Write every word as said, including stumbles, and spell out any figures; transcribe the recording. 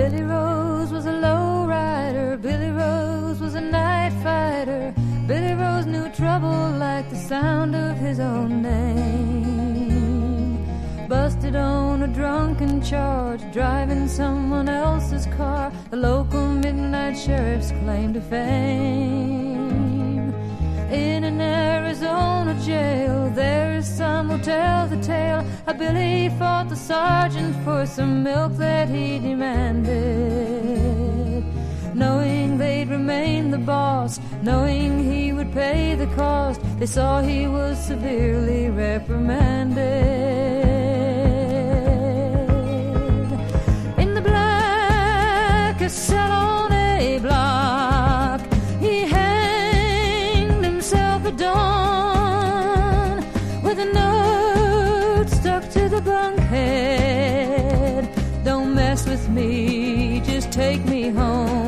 Billy Rose was a low rider, Billy Rose was a night fighter. Billy Rose knew trouble like the sound of his own name. Busted on a drunken charge, driving someone else's car, the local midnight sheriff's claim to fame. In an Arizona jail, there is some who tell the tale how Billy fought the sergeant for some milk that he demanded, knowing they'd remain the boss, knowing he would pay the cost. They saw he was severely reprimanded. In the blackest cell on a block, he hanged himself at dawn, with a note stuck to the bunk head: don't mess with me, just take me home.